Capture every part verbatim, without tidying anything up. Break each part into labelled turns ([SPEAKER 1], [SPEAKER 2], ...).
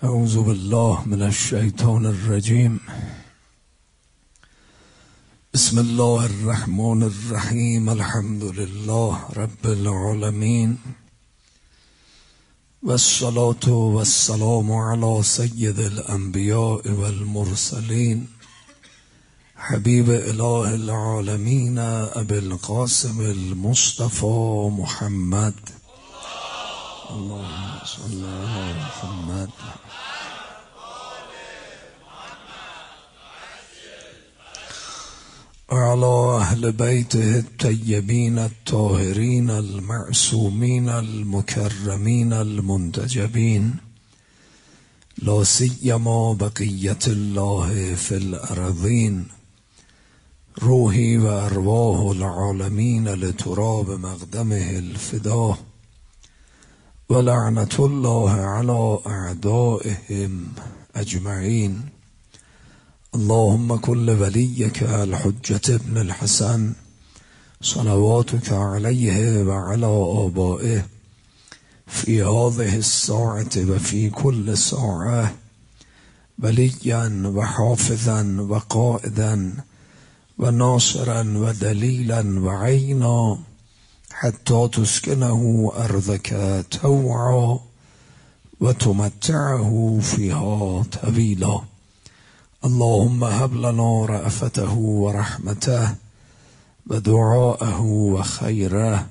[SPEAKER 1] اعوذ بالله من الشیطان الرجیم. بسم الله الرحمن الرحیم. الحمد لله رب العالمین والصلاة والسلام علی سید الانبیاء والمرسلین حبیب اله العالمین ابی القاسم المصطفى محمد. اللهم صل علی محمد وعلى اهل بیته الطیبین الطاهرین المعصومین المکرمین المنتجبین لا سیما بقیة الله فی الارضین روحی و ارواح العالمین لتراب مقدمه الفدا ولعنة الله على اعدائهم اجمعین. اللهم كل وليك الحجة ابن الحسن صلواتك عليه وعلى آبائه في هذه الساعة وفي كل ساعة وليا وحافظا وقائدا وناصرا ودليلا وعينا حتى تسكنه أرضك توعا وتمتعه فيها طويلا. اللهم هب لنا رأفته ورحمته ودعاءه وخيره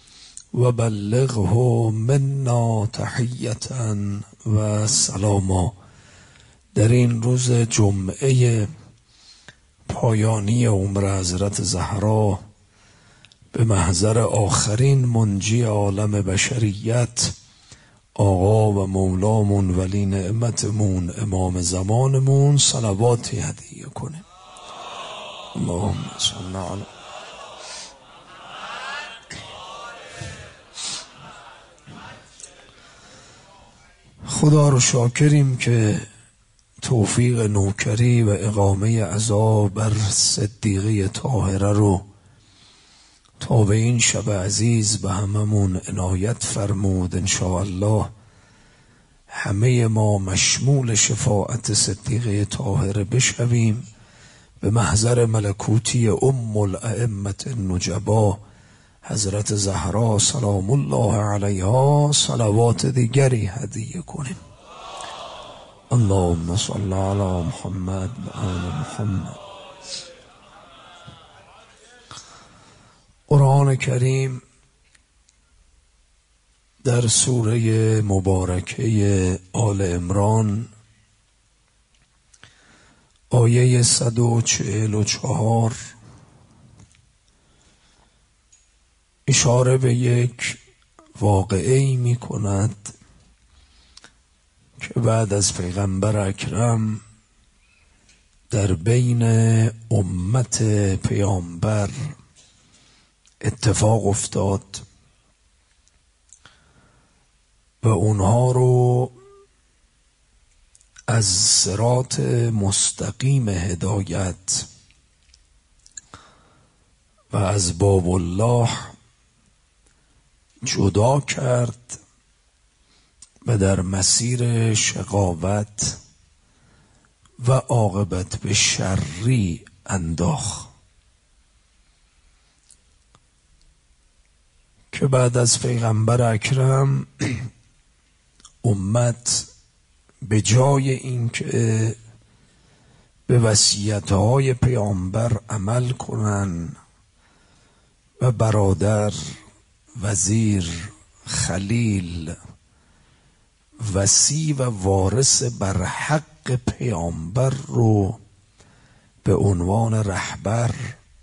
[SPEAKER 1] وبلغه منا تحية و سلاما. در این روز جمعه پایانی عمر حضرت زهرا به محضر آخرین منجی عالم بشریت آقا و مولامون ولی نعمتمون امام زمانمون صلواتی هدیه کنیم. اللهم صل علی خدا رو شاکریم که توفیق نوکری و اقامه عزا بر صدیقه طاهره رو تا به این شب عزیز به هممون عنایت فرمود. انشاءالله همه ما مشمول شفاعت صدیقه طاهره بشویم به محضر ملکوتی ام الائمة النجبا حضرت زهرا سلام الله علیها صلوات دیگری هدیه کنیم. اللهم صل علی محمد و آل محمد. قرآن کریم در سوره مبارکه آل عمران آیه صد و چهل و چهار اشاره به یک واقعه‌ای می کند که بعد از پیغمبر اکرم در بین امت پیامبر اتفاق افتاد و اونها رو از صراط مستقیم هدایت و از باب الله جدا کرد و در مسیر شقاوت و عاقبت به شری انداخت که بعد از پیغمبر اکرم امت به جای اینکه به وصیت‌های پیامبر عمل کنن و برادر، وزیر، خلیل، وصی و وارث بر حق پیامبر رو به عنوان رهبر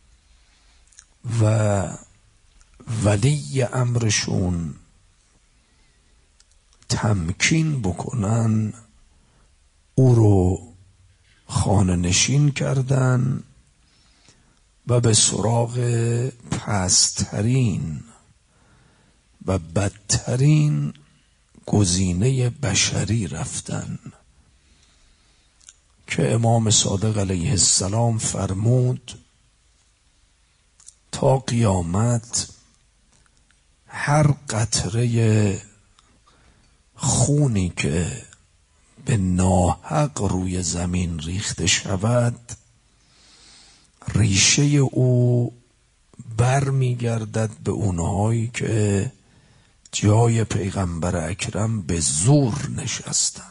[SPEAKER 1] و ولی امرشون تمکین بکنن، او رو خانه نشین کردن و به سراغ پست‌ترین و بدترین گزینه بشری رفتن که امام صادق علیه السلام فرمود تا قیامت هر قطره خونی که به ناحق روی زمین ریخته شود، ریشه او بر میگردد به اونهایی که جای پیغمبر اکرم به زور نشستن.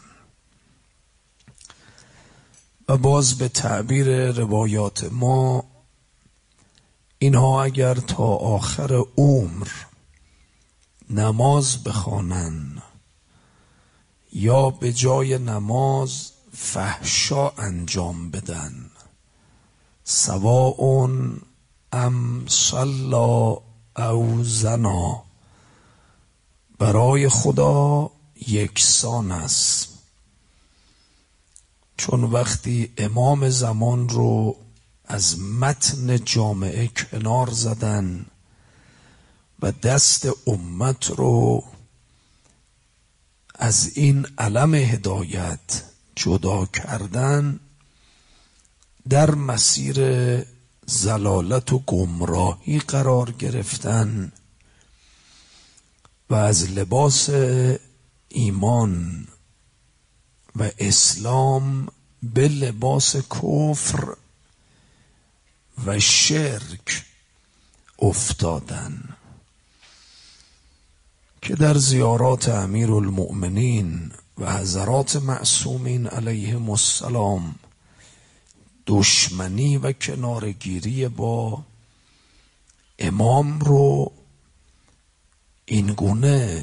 [SPEAKER 1] و باز به تعبیر روایات ما، اینها اگر تا آخر عمر نماز بخوانن یا به جای نماز فحشا انجام بدن، سواء ام صلا او زنا، برای خدا یکسان است. چون وقتی امام زمان رو از متن جامعه کنار زدن و دست امت رو از این علم هدایت جدا کردن، در مسیر ضلالت و گمراهی قرار گرفتن و از لباس ایمان و اسلام به لباس کفر و شرک افتادن، که در زیارات امیرالمؤمنین و حضرات معصومین علیهم السلام دشمنی و کنارگیری با امام رو این گونه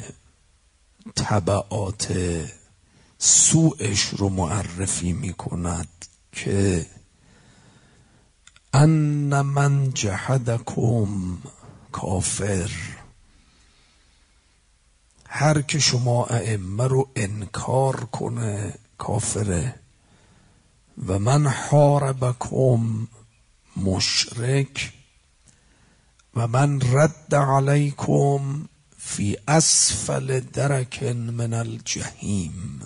[SPEAKER 1] تبعات سوءش رو معرفی می کند که ان من جحدکم کافر، هر که شما ائمه رو انکار کنه کافره، و من حاربکم مشرک، و من رد علیکم فی اسفل درک من الجحیم.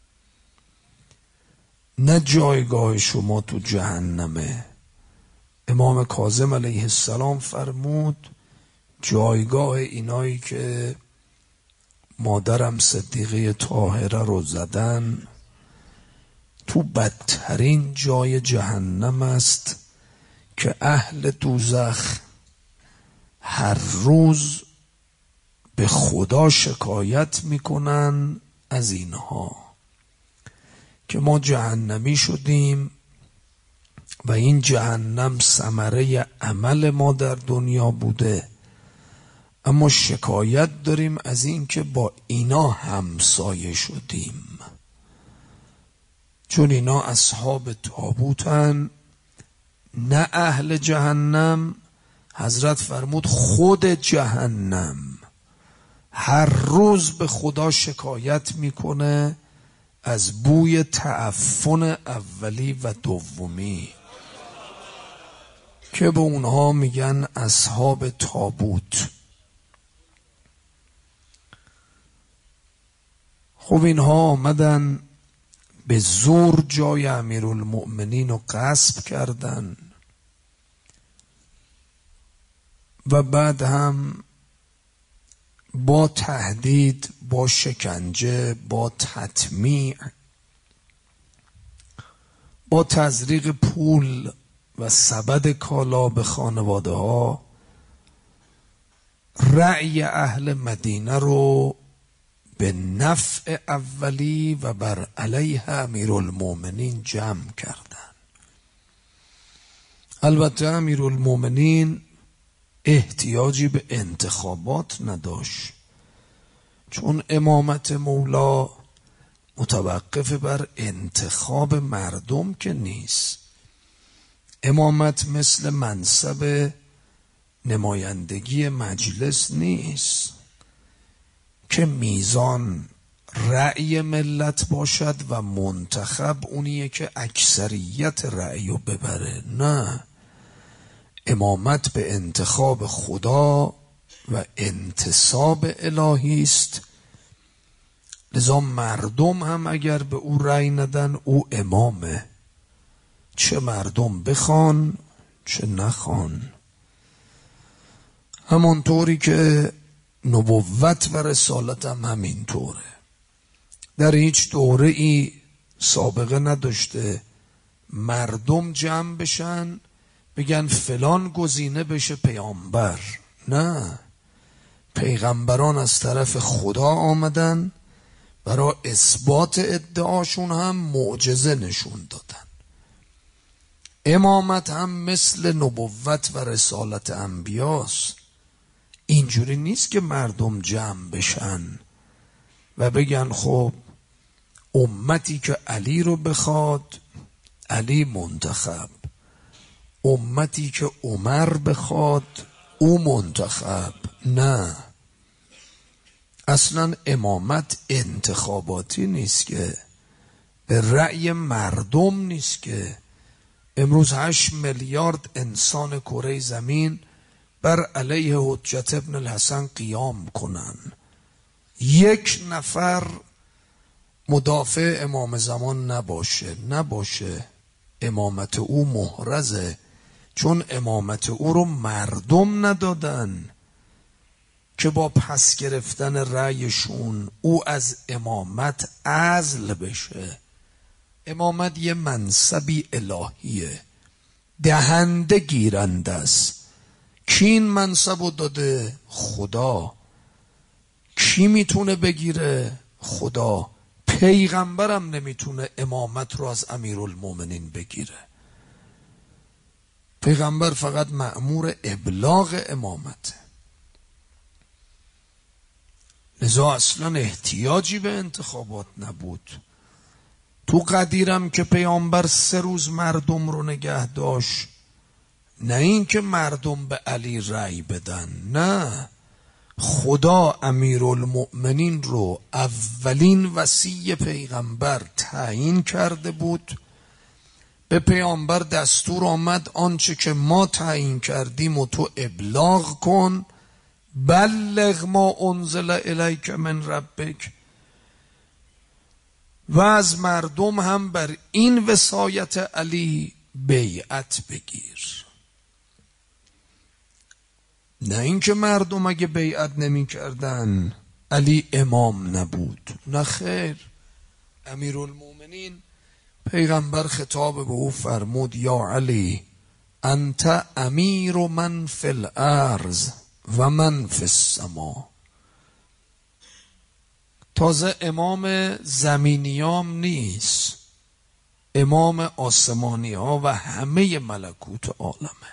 [SPEAKER 1] نه جایگاه شما تو جهنمه. امام کاظم علیه السلام فرمود جایگاه اینایی که مادرم صدیقه طاهره رو زدن تو بدترین جای جهنم است، که اهل دوزخ هر روز به خدا شکایت میکنن از اینها که ما جهنمی شدیم و این جهنم ثمره عمل ما در دنیا بوده، اما شکایت داریم از این که با اینا همسایه شدیم، چون اینا اصحاب تابوتن، نه اهل جهنم. حضرت فرمود خود جهنم هر روز به خدا شکایت میکنه از بوی تعفن اولی و دومی، که به اونها میگن اصحاب تابوت. خب اینها آمدن به زور جای امیرالمؤمنین رو غصب کردن و بعد هم با تهدید، با شکنجه، با تطمیع، با تزریق پول و سبد کالا به خانواده ها رأی اهل مدینه رو به نفع اولی و بر علیه امیرالمؤمنین جمع کردن. البته امیرالمؤمنین احتیاجی به انتخابات نداشت، چون امامت مولا متوقف بر انتخاب مردم که نیست. امامت مثل منصب نمایندگی مجلس نیست که میزان رأی ملت باشد و منتخب اونیه که اکثریت رأی رو ببره. نه، امامت به انتخاب خدا و انتصاب الهی است، لذا مردم هم اگر به او رأی ندن او امامه، چه مردم بخوان چه نخوان. همونطوری که نبوت و رسالت هم همین طوره. در هیچ دوره ای سابقه نداشته مردم جمع بشن بگن فلان گزینه بشه پیامبر. نه، پیغمبران از طرف خدا آمدن، برای اثبات ادعاشون هم معجزه نشون دادن. امامت هم مثل نبوت و رسالت انبیاست. اینجوری نیست که مردم جمع بشن و بگن خب امتی که علی رو بخواد علی منتخب، امتی که عمر بخواد او منتخب. نه، اصلا امامت انتخاباتی نیست که، به رأی مردم نیست که. امروز هشت میلیارد انسان کره زمین بر علیه حجت ابن الحسن قیام کنن، یک نفر مدافع امام زمان نباشه نباشه امامت او محرزه، چون امامت او رو مردم ندادن که با پس گرفتن رأیشون او از امامت عزل بشه. امامت یه منصبی الهیه، دهنده گیرنده است. کی این منصب رو داده؟ خدا. کی میتونه بگیره؟ خدا. پیغمبرم نمیتونه امامت رو از امیرالمومنین بگیره. پیغمبر فقط مأمور ابلاغ امامته. لذا اصلا احتیاجی به انتخابات نبود. تو قدیرم که پیامبر سه روز مردم رو نگه داشت، نه این که مردم به علی رأی بدن، نه، خدا امیرالمؤمنین رو اولین وصی پیغمبر تعیین کرده بود. به پیامبر دستور آمد آنچه که ما تعیین کردیم و تو ابلاغ کن، بلغ ما انزل الیک من ربک، و از مردم هم بر این وصایت علی بیعت بگیر. نه اینکه مردم اگه بیعت نمی کردن علی امام نبود، نه خیر. امیرالمومنین پیغمبر خطاب به او فرمود یا علی انت امیر من فی الارض و من فی السما. تازه امام زمینیام نیست، امام آسمانی ها و همه ملکوت عالمه،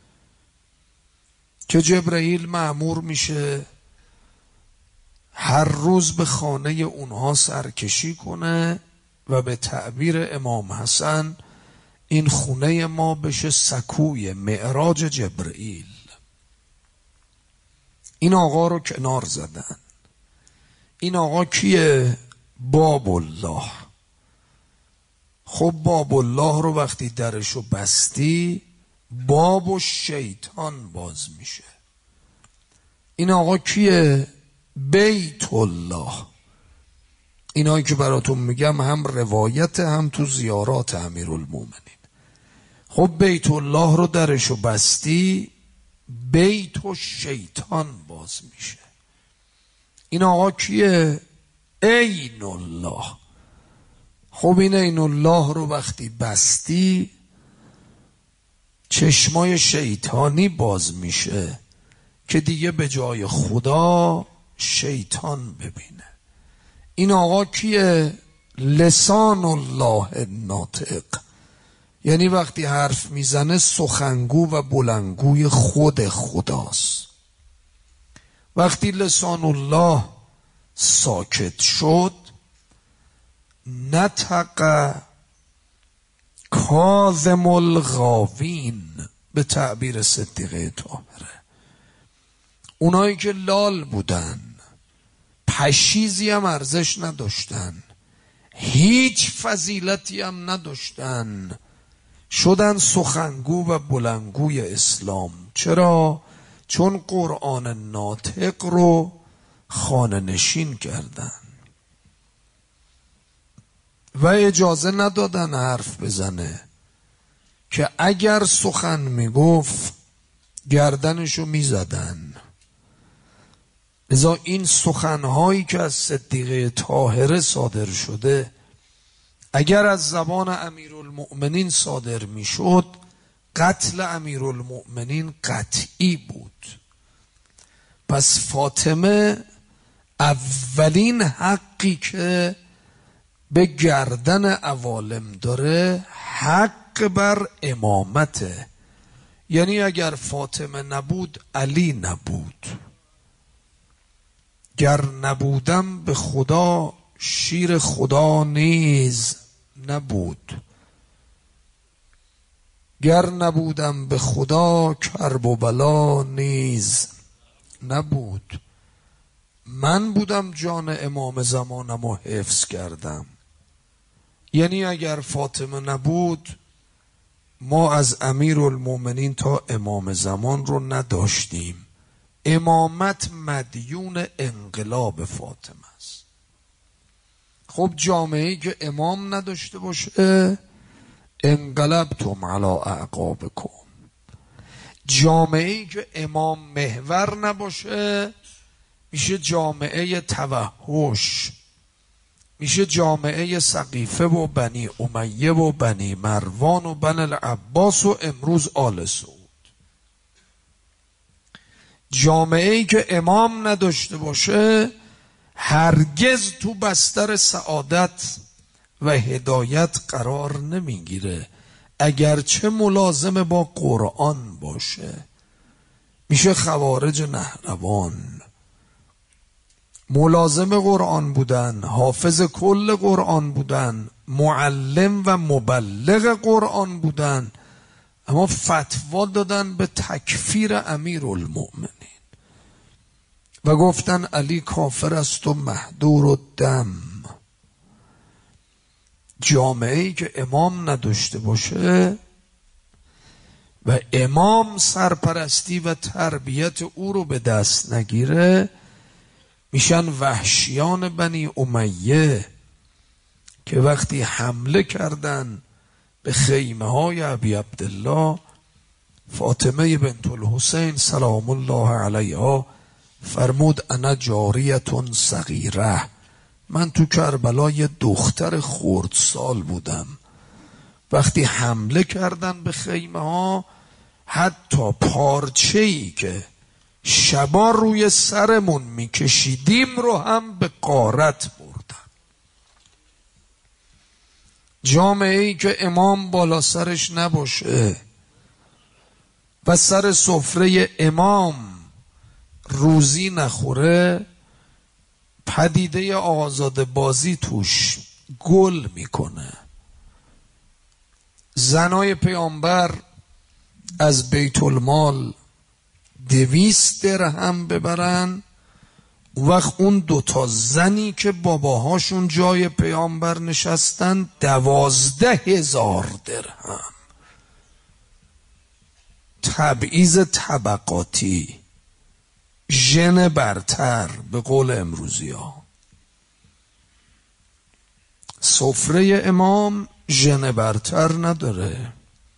[SPEAKER 1] که جبرئیل مأمور میشه هر روز به خانه اونها سرکشی کنه و به تعبیر امام حسن این خونه ما بشه سکوی معراج جبرئیل. این آقا رو کنار زدن. این آقا کیه؟ باب الله. خب باب الله رو وقتی درشو بستی، باب و شیطان باز میشه. این آقا کیه؟ بیت الله. اینایی که براتون میگم هم روایت هم تو زیارات امیرالمومنین. خب بیت الله رو درشو بستی، بیت و شیطان باز میشه. این آقا کیه؟ عین الله. خب این عین الله رو وقتی بستی، چشمای شیطانی باز میشه که دیگه به جای خدا شیطان ببینه. این آقا کیه؟ لسان الله ناطق. یعنی وقتی حرف میزنه سخنگو و بلندگوی خود خداست. وقتی لسان الله ساکت شد، نطق کاظم الغاوین، به تعبیر صدیقه طاهره. اونایی که لال بودن، پشیزی هم ارزش نداشتن، هیچ فضیلتی هم نداشتن، شدن سخنگو و بلندگوی اسلام. چرا؟ چون قرآن ناطق رو خانه نشین کردن و اجازه ندادن حرف بزنه، که اگر سخن میگفت گردنشو میزدن. لذا این سخنهایی که از صدیقه طاهره صادر شده اگر از زبان امیرالمؤمنین صادر میشد قتل امیرالمؤمنین قطعی بود. پس فاطمه اولین حقی که به گردن عوالم داره حق بر امامته. یعنی اگر فاطمه نبود علی نبود. گر نبودم به خدا شیر خدا نیز نبود. گر نبودم به خدا کرب و بلا نیز نبود. من بودم جان امام زمانم و حفظ کردم. یعنی اگر فاطمه نبود ما از امیرالمؤمنین تا امام زمان رو نداشتیم. امامت مدیون انقلاب فاطمه است. خب جامعه‌ای که امام نداشته باشه انقلبتم علی اعقابکم. جامعه‌ای که امام محور نباشه میشه جامعه توحش، میشه جامعه سقیفه و بنی امیه و بنی مروان و بنی العباس و امروز آل سعود. جامعه‌ای که امام نداشته باشه هرگز تو بستر سعادت و هدایت قرار نمیگیره، اگرچه ملازم با قرآن باشه. میشه خوارج نهروان. ملازم قرآن بودن، حافظ کل قرآن بودن، معلم و مبلغ قرآن بودن، اما فتوا دادن به تکفیر امیرالمؤمنین و گفتن علی کافر است و مهدور و دم. جامعه‌ای که امام نداشته باشه و امام سرپرستی و تربیت او رو به دست نگیره میشن وحشیان بنی امیه که وقتی حمله کردن به خیمه های ابی عبدالله، فاطمه بنت الحسین سلام الله علیها فرمود انا جاریتون صغیره، من تو کربلا یه دختر خردسال بودم. وقتی حمله کردن به خیمه ها حتی پارچه‌ای که شبا روی سرمون میکشیدیم رو هم به غارت بردن. جامعه‌ای که امام بالا سرش نباشه و سر سفره امام روزی نخوره پدیده آزاد بازی توش گل میکنه. زنای پیامبر از بیت المال دویست درهم ببرن، وقت اون دوتا زنی که باباهاشون جای پیامبر نشستن دوازده هزار درهم. تبعیض طبقاتی، ژن برتر به قول امروزی ها. سفره امام ژن برتر نداره.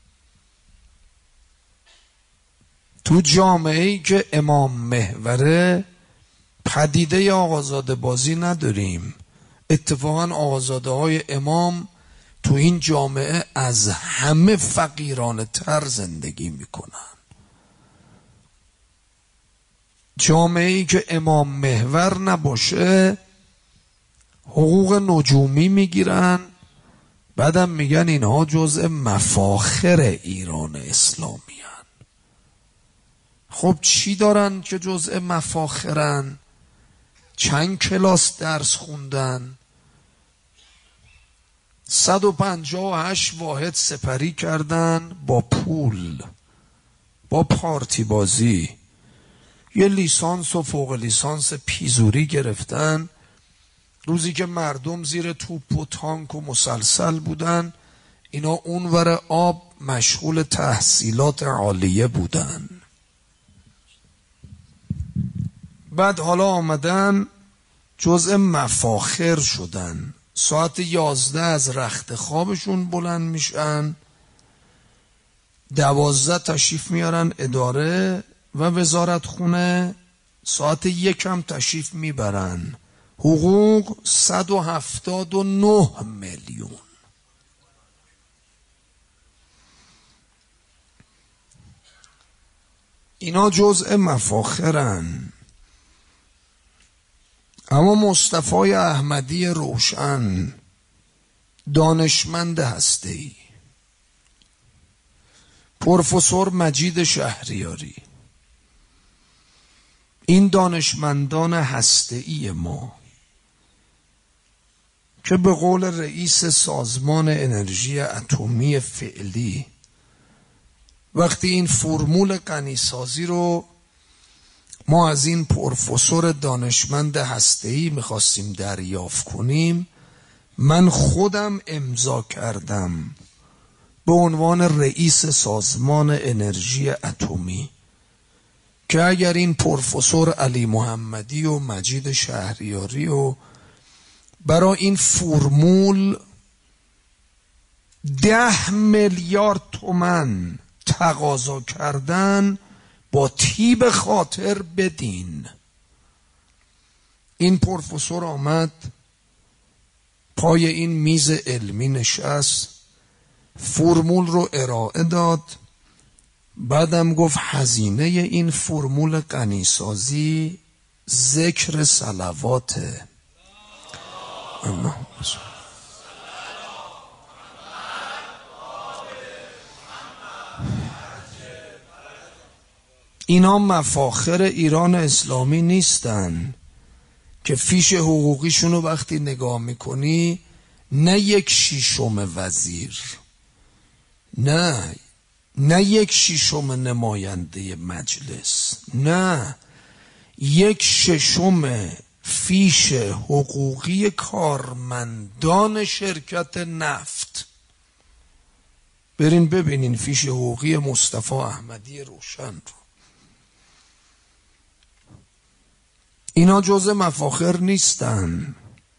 [SPEAKER 1] تو جامعه‌ای که امام محوره پدیده آقازاده بازی نداریم. اتفاقا آقازاده های امام تو این جامعه از همه فقیرانه تر زندگی میکنن. جامعه‌ای که امام محور نباشه حقوق نجومی میگیرن، بعدم میگن اینها جزء مفاخر ایران اسلامی هن. خب چی دارن که جزء مفاخرن؟ چند کلاس درس خوندن، صد و پنجاه و هشت واحد سپری کردن با پول، با پارتی بازی، یه لیسانس و فوق لیسانس پیزوری گرفتن. روزی که مردم زیر توپ و تانک و مسلسل بودن اینا اونور آب مشغول تحصیلات عالیه بودن. بعد حالا آمدن جزء مفاخر شدن. ساعت یازده از رخت خوابشون بلند میشن، دوازده تشریف میارن اداره و وزارت خونه، ساعت یکم تشریف میبرن. حقوق صد و هفتاد و نه میلیون. اینا جزء مفاخرن، اما مصطفی احمدی روشن دانشمند هسته‌ای، پروفسور مجید شهریاری، این دانشمندان هسته‌ای ما که به قول رئیس سازمان انرژی اتمی فعلی وقتی این فرمول غنیسازی رو ما از این پروفسور دانشمند هسته‌ای میخواستیم دریافت کنیم، من خودم امضا کردم به عنوان رئیس سازمان انرژی اتمی که اگر این پروفسور علی محمدی و مجید شهریاری و برای این فرمول ده میلیارد تومن تقاضا کردن، با طیب خاطر بدین. این پروفسور آمد پای این میز علمی نشست، فرمول رو ارائه داد، بعدم گفت هزینه این فرمول غنیسازی ذکر صلواته. اینا مفاخر ایران اسلامی نیستن که فیش حقوقیشون رو وقتی نگاه میکنی نه یک شیشم وزیر، نه نه یک شیشم نماینده مجلس، نه یک ششم فیش حقوقی کارمندان شرکت نفت. برین ببینین فیش حقوقی مصطفی احمدی روشن رو. اینا جزء مفاخر نیستن.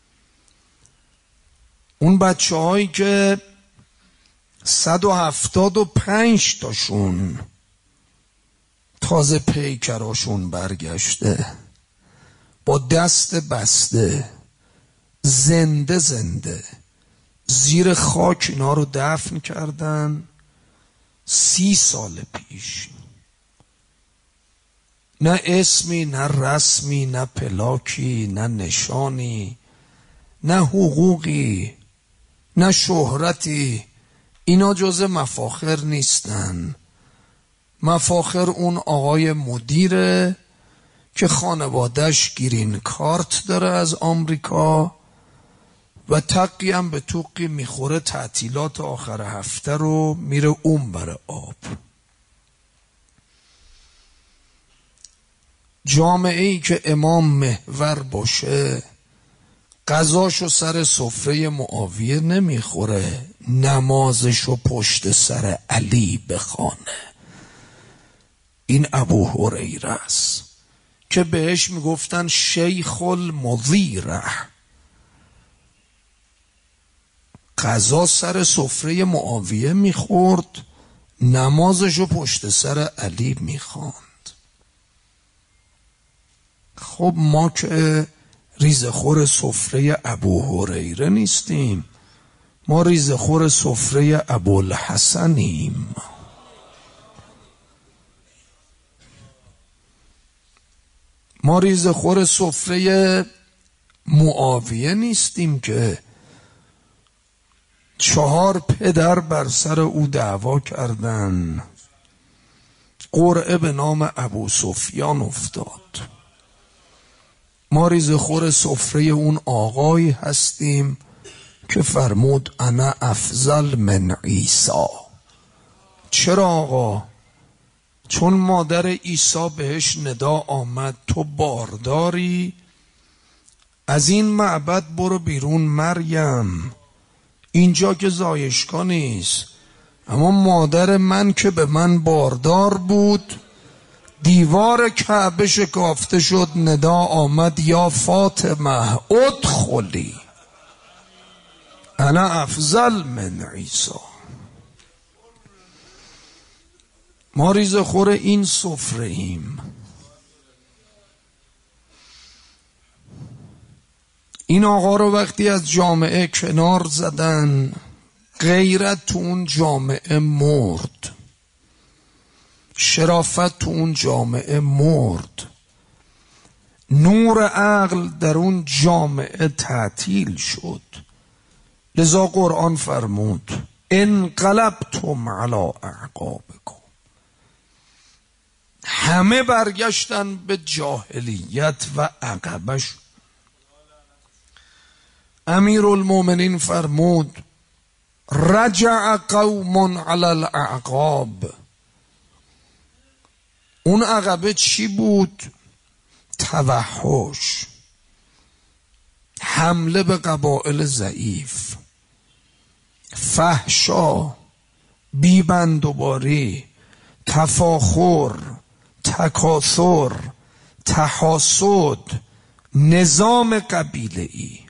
[SPEAKER 1] اون بچه هایی که صد و هفتاد و پنج تاشون تازه پیکراشون برگشته با دست بسته زنده زنده زیر خاک اینا رو دفن کردن سی سال پیش. نه اسمی، نه رسمی، نه پلاکی، نه نشانی، نه حقوقی، نه شهرتی. اینا جزء مفاخر نیستن. مفاخر اون آقای مدیره که خانوادهش گرین کارت داره از آمریکا و تقی هم به توقی میخوره تعطیلات آخر هفته رو میره اون بر آب. جامعه ای که امام محور باشه غذاشو سر سفره معاویه نمیخوره، نمازشو پشت سر علی بخوانه. این ابو هریره است که بهش میگفتن شیخ المغیره. غذا سر سفره معاویه میخورد، نمازشو پشت سر علی میخواند. خب ما که ریزخور سفره ابو هریره نیستیم، ما ریزخور سفره ابوالحسنیم. ما ریزخور سفره معاویه نیستیم که چهار پدر بر سر او دعوا کردن، قرعه به نام ابو سفیان افتاد. ما ریزخور سفره اون آقایی هستیم که فرمود انا افضل من عیسی. چرا آقا؟ چون مادر عیسی بهش ندا آمد تو بارداری، از این معبد برو بیرون مریم، اینجا که زایشگاه نیست. اما مادر من که به من باردار بود، دیوار کعبه شکافته شد، ندا آمد یا فاطمه ادخلی انا افضل من عیسی. ما ریزخور این سفره ایم. این آقا رو وقتی از جامعه کنار زدن، غیرت تو اون جامعه مرد. شرافت تو اون جامعه مرد، نور عقل در اون جامعه تعطیل شد. لذا قرآن فرمود انقلبتم علی اعقابکم، همه برگشتن به جاهلیت و عقبش. امیرالمومنین فرمود رجع قوم علی الاعقاب. اون عقبه چی بود؟ توحش، حمله به قبایل ضعیف، فحشا، بیبندوباری، تفاخر، تکاثر، تحاسد، نظام قبیله‌ای،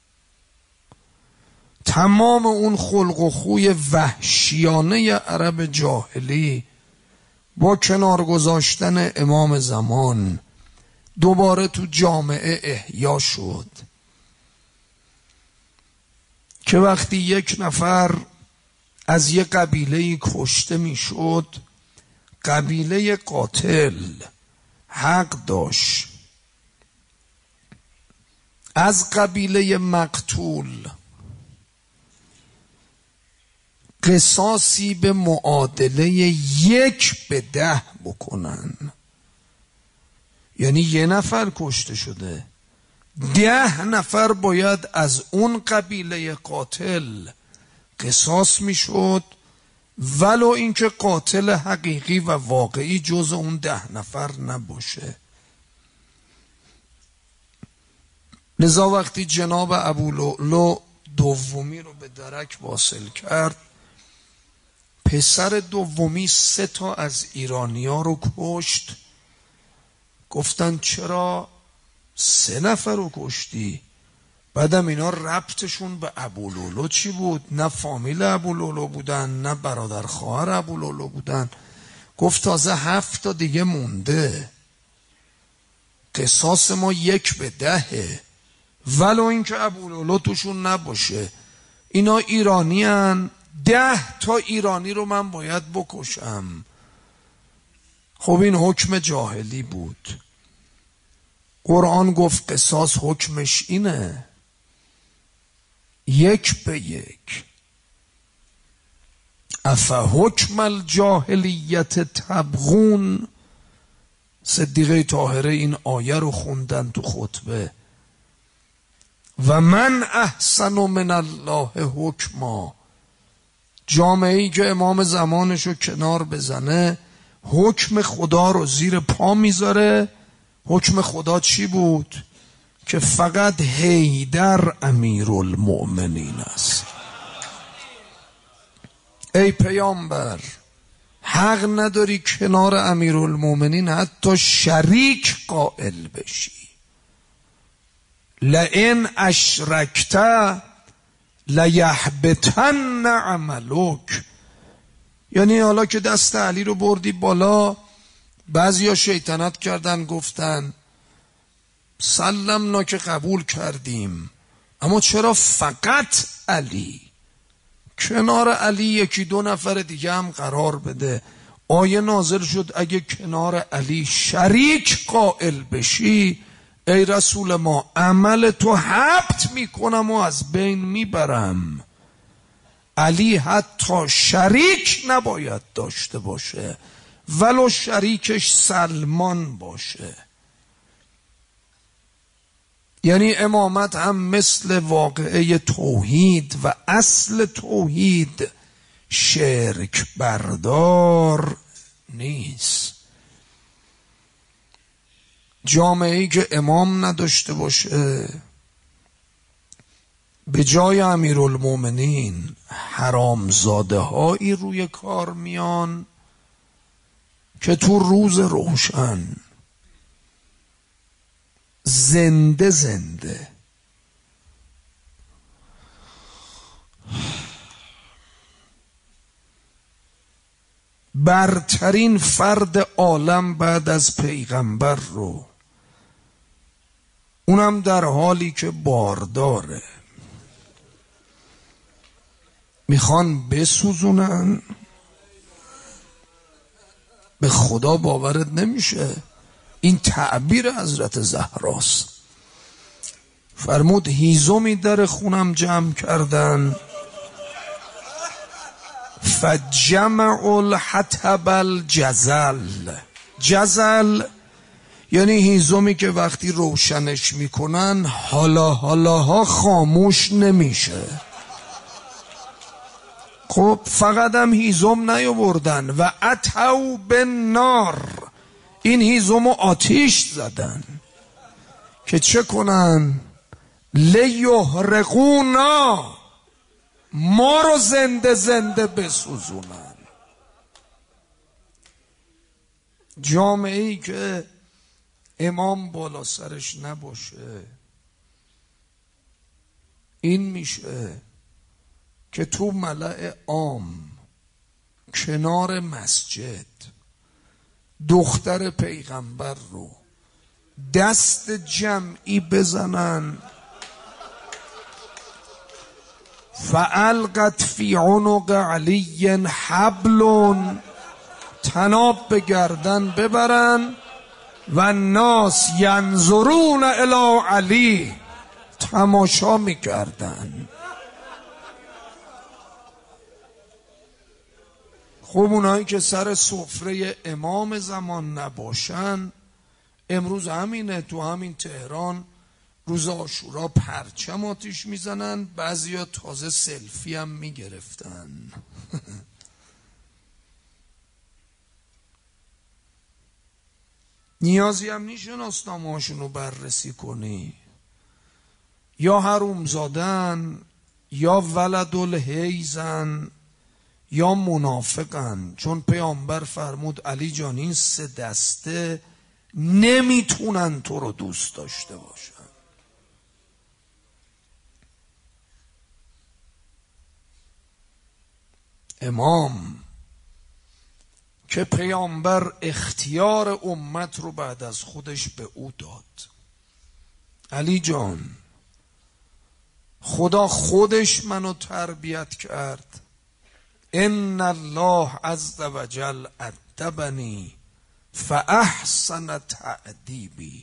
[SPEAKER 1] تمام اون خلق و خوی وحشیانه عرب جاهلی با کنار گذاشتن امام زمان دوباره تو جامعه احیا شد. که وقتی یک نفر از یک قبیله کشته میشد، قبیله قاتل حق داشت از قبیله مقتول قصاصی به معادله یک به ده بکنن. یعنی یه نفر کشته شده، ده نفر باید از اون قبیله قاتل قصاص میشد، ولو اینکه قاتل حقیقی و واقعی جز اون ده نفر نباشه. لذا وقتی جناب ابولؤلؤ دومی رو به درک واصل کرد، پسر دومی سه تا از ایرانیا رو کشت. گفتن چرا سه نفر رو کشتی؟ بعدم اینا ربطشون به ابولؤلؤ چی بود؟ نه فامیل ابولؤلؤ بودن، نه برادر خواهر ابولؤلؤ بودن. گفت تازه هفت تا دیگه مونده، قصاص ما یک به دهه، ولو اینکه ابولؤلؤ توشون نباشه. اینا ایرانی هن، ده تا ایرانی رو من باید بکشم. خب این حکم جاهلی بود. قرآن گفت قصاص حکمش اینه، یک به یک. افحکم الجاهلیت تبغون. صدیقه طاهره این آیه رو خوندن تو خطبه. و من احسن من الله حکما. جامعه ای که امام زمانشو کنار بزنه حکم خدا رو زیر پا میذاره. حکم خدا چی بود؟ که فقط حیدر امیرالمؤمنین است. ای پیامبر، حق نداری کنار امیرالمؤمنین حتی شریک قائل بشی. لئن اشرکت لیحبطن عملک. یعنی حالا که دست علی رو بردی بالا، بعضیا شیطنت کردن گفتن سلمنا که قبول کردیم، اما چرا فقط علی؟ کنار علی یکی دو نفر دیگه هم قرار بده. آیه نازل شد اگه کنار علی شریک قائل بشی، ای رسول ما عمل تو حبط میکنم و از بین میبرم. علی حتی شریک نباید داشته باشه، ولو شریکش سلمان باشه. یعنی امامت هم مثل واقعه توحید و اصل توحید شرک بردار نیست. جامعه‌ای که امام نداشته باشه، به جای امیرالمومنین حرامزاده هایی روی کار میان که تو روز روشن زنده زنده برترین فرد عالم بعد از پیغمبر رو، اونم در حالی که بارداره، میخوان بسوزونن، به خدا باورت نمیشه. این تعبیر حضرت زهراست. فرمود هیزمی در خونم جمع کردن، فجمع الحطب الجزل. جزل یعنی هیزمی که وقتی روشنش میکنن حالا حالاها خاموش نمیشه. خب فقط هم هیزم نیاوردن و اتو بالنار، این هیزم آتیش زدن که چه کنن؟ لیحرقونا، ما رو زنده زنده بسوزونن. جامعه ای که امام بالا سرش نباشه این میشه که تو ملأ عام کنار مسجد دختر پیغمبر رو دست جمعی بزنن، فالقت فی عنق علی حبل، تناب به گردن ببرن و الناس ینظرون الی علی، تماشا میکردن. خب اونایی که سر سفره امام زمان نباشن، امروز همینه، تو همین تهران روز عاشورا پرچم آتیش میزنن، بعضیا تازه سلفی هم میگرفتن. نیازی هم نیست شناسنامه هاشون رو بررسی کنی. یا حرومزادن، یا ولد الحیزن، یا منافقن. چون پیامبر فرمود علی جان این سه دسته نمیتونن تو رو دوست داشته باشن. امام که پیامبر اختیار امت رو بعد از خودش به او داد. علی جان خدا خودش منو تربیت کرد، ان الله عز وجل ادبنی فاحسن تأدیبی.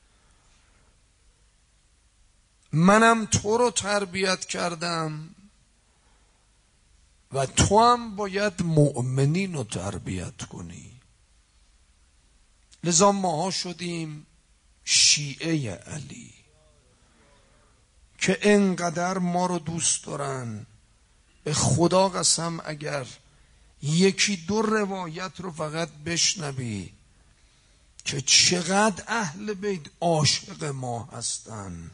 [SPEAKER 1] منم تو رو تربیت کردم و تو هم باید مؤمنین رو تربیت کنی. لذا ماها شدیم شیعه علی که انقدر ما رو دوست دارن. به خدا قسم اگر یکی دو روایت رو فقط بشنوی که چقدر اهل بیت عاشق ما هستن،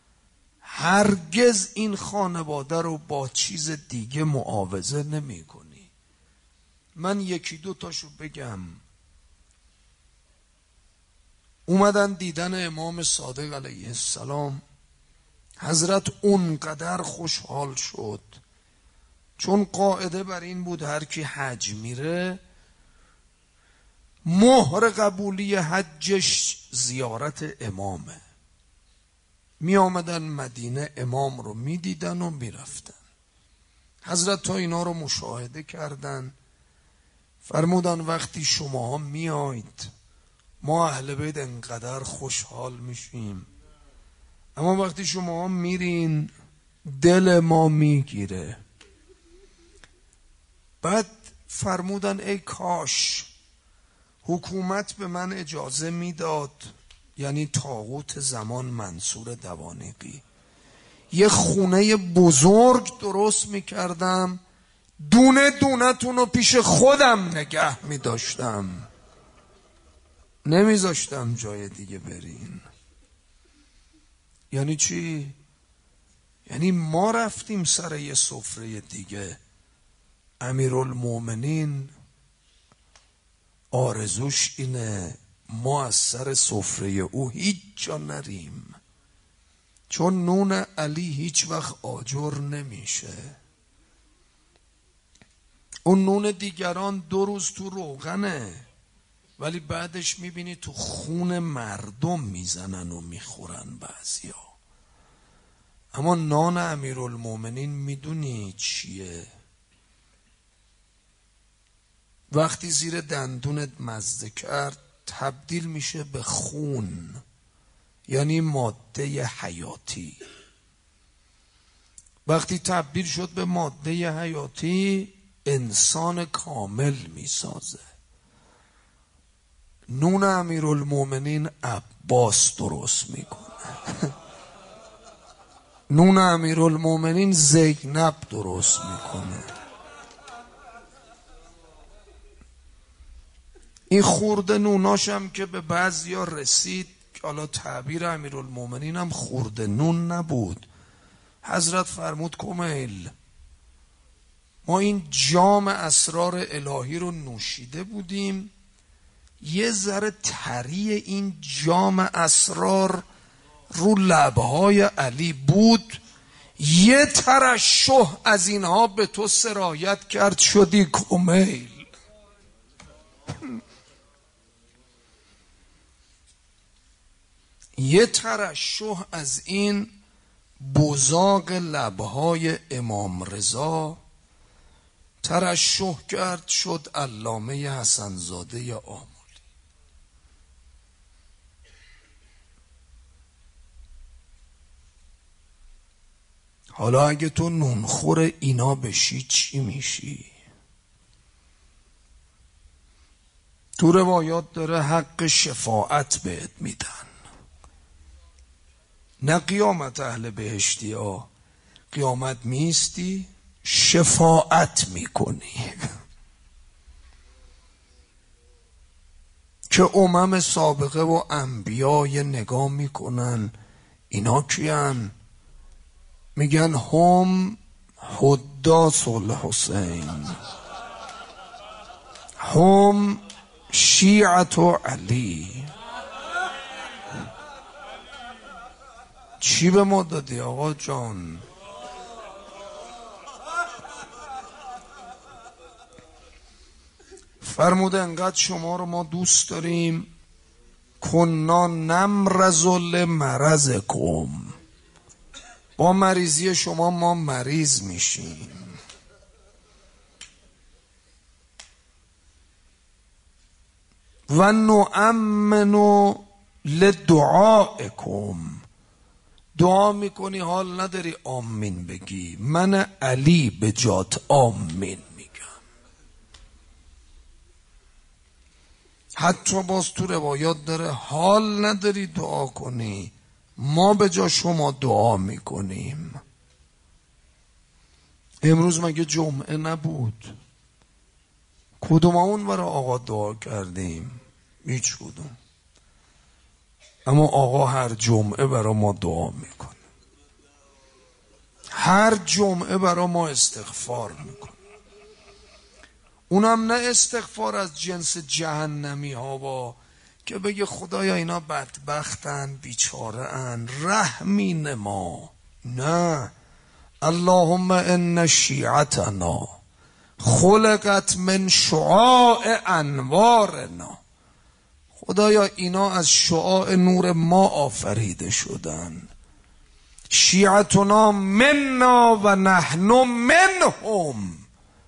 [SPEAKER 1] هرگز این خانواده رو با چیز دیگه معاوضه نمی کنی. من یکی دو تاشو بگم. اومدن دیدن امام صادق علیه السلام، حضرت اونقدر خوشحال شد، چون قاعده بر این بود هر کی حج میره مهر قبولی حجش زیارت امامه. می آمدن مدینه امام رو می دیدن و می رفتن. حضرت تا اینا رو مشاهده کردن، فرمودن وقتی شما می آید ما اهل بیت انقدر خوشحال میشیم، اما وقتی شما میرین دل ما میگیره. بعد فرمودن ای کاش حکومت به من اجازه میداد، یعنی طاغوت زمان منصور دوانیقی، یه خونه بزرگ درست میکردم، دونه دونه تونو پیش خودم نگه میداشتم، نمیذاشتم جای دیگه برین. یعنی چی؟ یعنی ما رفتیم سر یه سفره دیگه، امیرالمومنین آرزوش اینه ما از سر سفره او هیچ جا نریم، چون نون علی هیچ وقت آجر نمیشه. اون نون دیگران دو روز تو روغنه، ولی بعدش میبینی تو خون مردم میزنن و میخورن بعضیا. اما نان امیرالمومنین میدونی چیه؟ وقتی زیر دندونت مزه کرد تبدیل میشه به خون، یعنی ماده حیاتی. وقتی تبدیل شد به ماده حیاتی انسان کامل میسازه. نون امیرالمومنین عباس درست میکنه. نون امیرالمومنین زینب درست میکنه. این خورده نوناش هم که به بعضیا رسید که حالا تعبیر امیرالمومنین هم خورده نون نبود. حضرت فرمود کمیل ما این جام اسرار الهی رو نوشیده بودیم، یه ذره طری این جام اسرار رو لبهای علی بود، یه ترشح از اینها به تو سرایت کرد شدی کمیل. یه ترشح از این بزاق لبهای امام رضا ترشح کرد شد علامه حسن زاده آملی. حالا اگه تو نونخور اینا بشی چی میشی؟ تو روایات داره حق شفاعت بهت میدن، نه قیامت اهل بهشتی ها. قیامت میستی شفاعت میکنی که امم سابقه و انبیای نگاه میکنن اینا کیان؟ میگن هم حداث الحسین، هم شیعت علی. چی به ما دادی آقا جان؟ فرموده انقدر شما رو ما دوست داریم کنا نمرض لمرضکم، با مریضی شما ما مریض میشیم. و نؤمن لدعائکم، دعا میکنی حال نداری آمین بگی، من علی به جات آمین میگم. حتی باز تو روایات داره حال نداری دعا کنی، ما به جا شما دعا میکنیم. امروز مگه جمعه نبود؟ کدوم اون برای آقا دعا کردیم؟ هیچ کدوم. اما آقا هر جمعه برای ما دعا میکنه، هر جمعه برای ما استغفار میکنه. اونم نه استغفار از جنس جهنمی ها با که بگه خدایا اینا بدبختن بیچاره ان رحمی نما، نه. اللهم ان شیعتنا خلقت من شعاع انوارنا، خدایا اینا از شعاع نور ما آفریده شدن. شیعتنا منا و نحن منهم،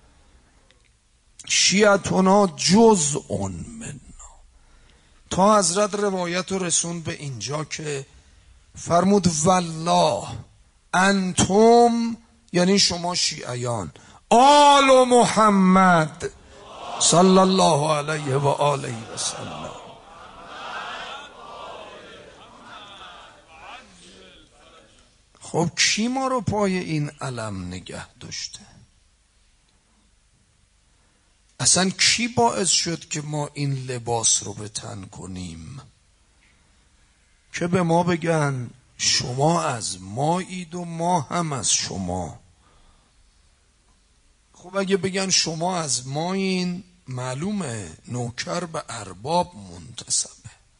[SPEAKER 1] شیعتنا جزء منا. تا حضرت روایت رو رسوند به اینجا که فرمود والله انتم، یعنی شما شیعیان، آل محمد صلی الله علیه و آله و سلم. خب کی ما رو پای این علم نگه داشته؟ اصلا کی باعث شد که ما این لباس رو به تن کنیم که به ما بگن شما از مایید و ما هم از شما؟ خب اگه بگن شما از مایین معلومه نوکر به ارباب منتسبه،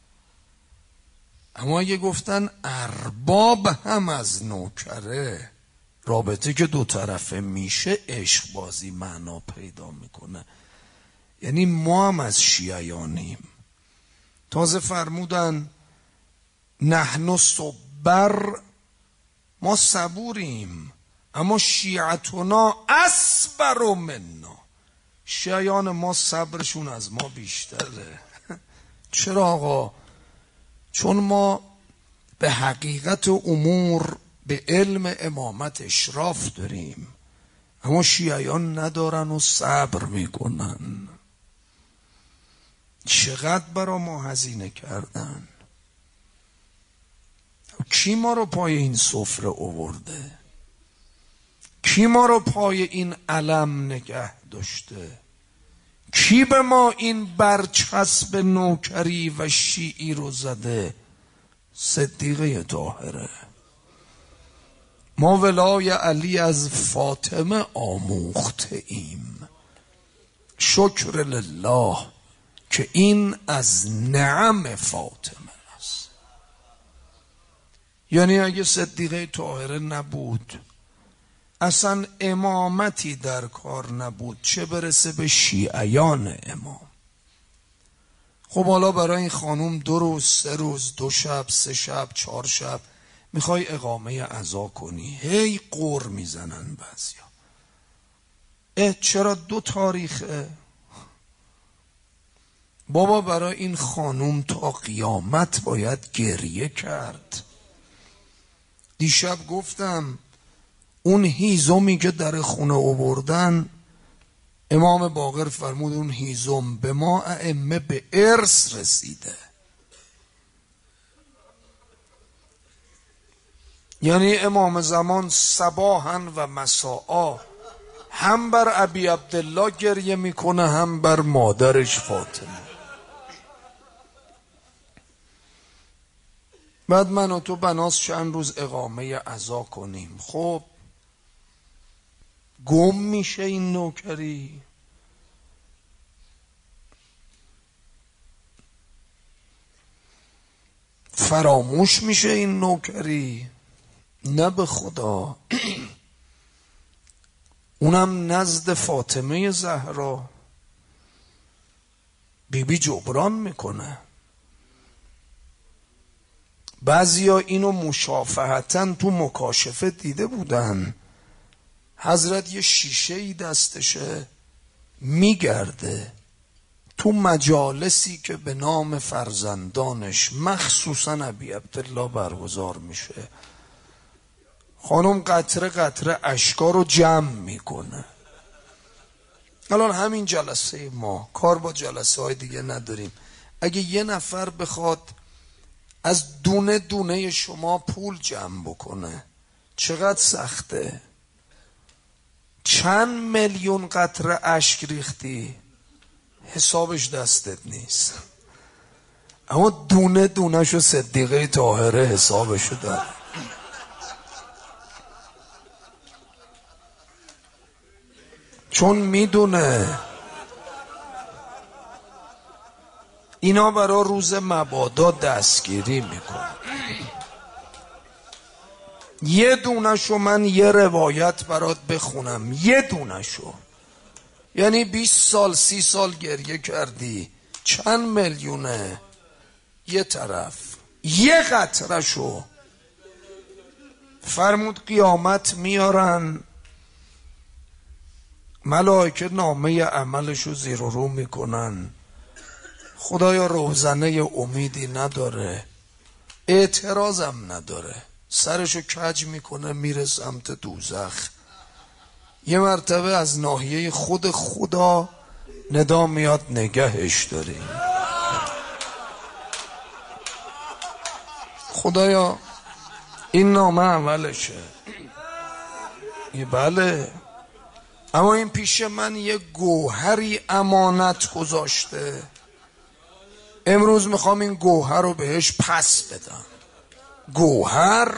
[SPEAKER 1] اما اگه گفتن ارباب هم از نوکره، رابطه که دو طرفه میشه عشق بازی معنا پیدا میکنه. یعنی ما هم از شیعیانیم. تازه فرمودن نحن صبر، ما صبوریم، اما شیعتنا اصبر منا، شیعیان ما صبرشون از ما بیشتره. چرا آقا؟ چون ما به حقیقت امور به علم امامت اشراف داریم، اما شیعیان ندارن و صبر میکنن. چقدر برا ما هزینه کردن. کی ما رو پای این سفره آورده؟ کی ما رو پای این علم نگه داشته؟ کی به ما این برچسب نوکری و شیعی رو زده؟ صدیقه طاهره. ما ولای علی از فاطمه آموخته ایم. شکر لله که این از نعم فاطمه است. یعنی اگه صدیقه طاهره نبود، اصلا امامتی در کار نبود، چه برسه به شیعیان امام. خب حالا برای این خانوم دو روز، سه روز، دو شب، سه شب، چهار شب میخوای اقامه عزا کنی، هی قور میزنن بعضیا. اه چرا دو تاریخه؟ بابا برای این خانوم تا قیامت باید گریه کرد. دیشب گفتم اون هیزمی که در خونه آوردن، امام باقر فرمود اون هیزم به ما ائمه به ارث رسیده. یعنی امام زمان صباحا و مساء هم بر ابی عبدالله گریه میکنه، هم بر مادرش فاطمه. بعد من و تو بناس چند روز اقامه عزا کنیم. خب گم میشه این نوکری. فراموش میشه این نوکری. نه به خدا. اونم نزد فاطمه زهرا بی بی جبران میکنه. بعضیا اینو مشافهتن تو مکاشفه دیده بودن. حضرت یه شیشه ای دستشه میگرده تو مجالسی که به نام فرزندانش مخصوصا ابی عبدالله برگزار میشه. خانم قطره قطره اشکا رو جمع میکنه. الان همین جلسه ما، کار با جلسه های دیگه نداریم، اگه یه نفر بخواد از دونه دونه شما پول جمع بکنه چقدر سخته؟ چند میلیون قطره اشک ریختی حسابش دستت نیست، اما دونه دونه شو صدیقه طاهره حسابشو داره. چون میدونه اینا برای روز مبادا دستگیری میکنه. یه دونه شو من یه روایت برات بخونم، یه دونه شو، یعنی بیست سال سی سال گریه کردی، چند میلیونه یه طرف، یه قطره شو. فرمود قیامت میارن ملائکه نامه عملشو زیر و رو میکنن. خدایا روزنه امیدی نداره، اعتراضم نداره، سرشو کج میکنه میره سمت دوزخ. یه مرتبه از ناحیه خود خدا ندا میاد نگهش داریم. خدایا این نامه عملشه. یه بله، اما این پیش من یه گوهری امانت گذاشته، امروز میخوام این گوهر رو بهش پس بدم. گوهر؟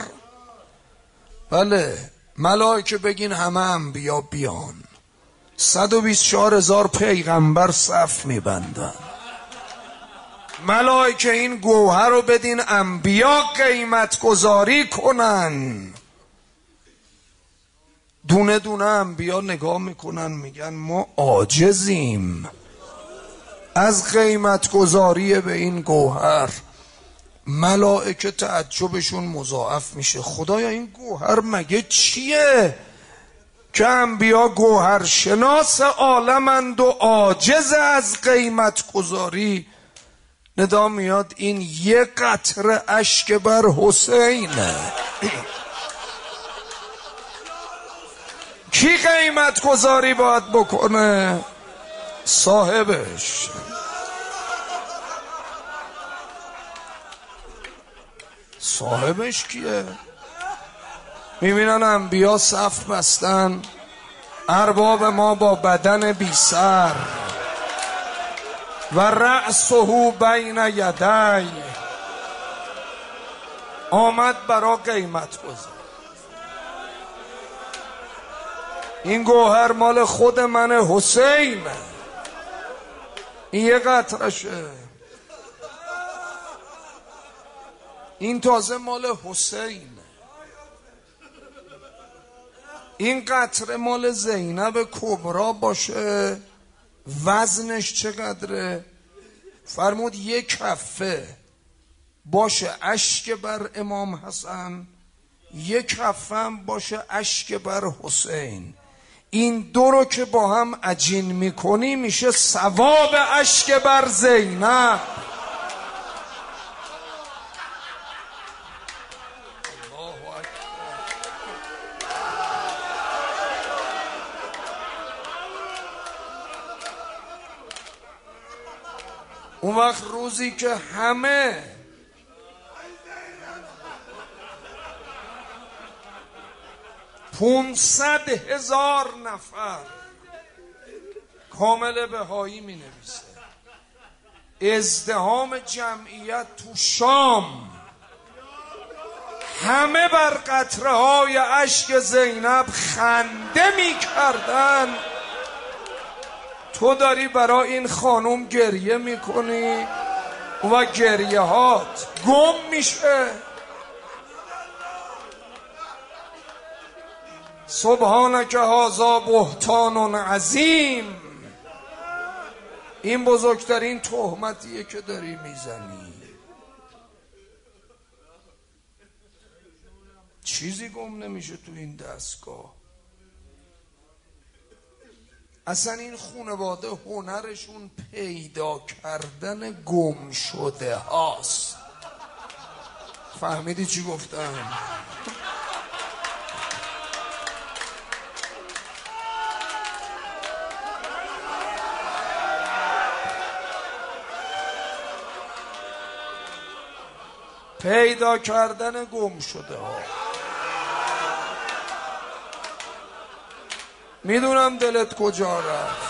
[SPEAKER 1] بله، ملائکه بگین همه انبیا بیان، صد و بیست و چهار هزار پیغمبر صف میبندن. ملائکه این گوهر رو بدین انبیا قیمت گذاری کنن. دونه دونه انبیا نگاه میکنن میگن ما عاجزیم از قیمت گذاری به این گوهر. ملائکه تعجبشون مضاعف میشه. خدایا این گوهر مگه چیه؟ که انبیا گوهرشناس عالمند و عاجز از قیمت گذاری. ندا میاد این یه قطره اشک بر حسینه. کی قیمت گذاری باید بکنه؟ صاحبش. صاحبش کیه؟ میبینن انبیا صف بستن، ارباب ما با بدن بی سر و رأسه بین یدی، آمد برا قیمت گذار. این گوهر مال خود من حسین، این یه قطرشه، این تازه مال حسین. این قطره مال زینب کبرا باشه وزنش چقدره؟ فرمود یک کفه باشه اشک بر امام حسن، یک کفه هم باشه اشک بر حسین. این دو رو که با هم عجین میکنی میشه ثواب اشک بر زینب. اون وقت روزی که همه پونصد هزار نفر کامل بهایی می نویسه، ازدحام جمعیت تو شام، همه بر قطره های اشک زینب خنده می کردن. تو داری برای این خانوم گریه میکنی و گریه هات گم میشه. سبحانک هذا بهتان عظیم. این بزرگترین تهمتیه که داری میزنی. چیزی گم نمیشه تو این دستگاه. اصلا این خانواده هنرشون پیدا کردن گم شده هاست. فهمیدی چی گفتم؟ پیدا کردن گم شده ها. میدونم دلت کجا رفت.